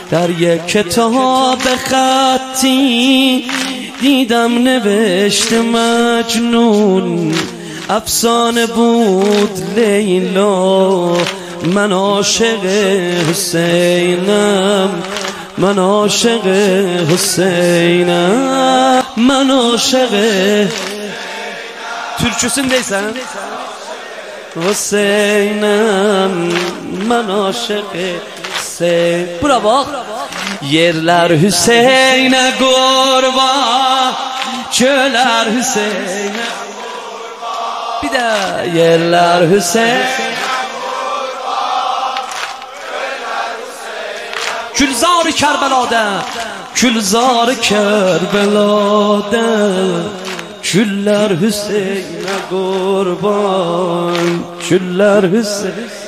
در یک کتاب خطی دیدم نوشت مجنون، افسانه بود لیلا، من عاشق حسینم، من عاشق حسینم، من عاشق Türkçüsündeysen Hüseyin'im, ben aşık Hüseyin. Bura bak. Yerler Hüseyin'e kurban, çöller Hüseyin'e kurban. Bir de yerler Hüseyin'e kurban, çöller Hüseyin'e. Külzar-ı Kerbela'da, Külzar-ı Kerbela'da, küller Hüseyin'e kurban, küller Hüseyin.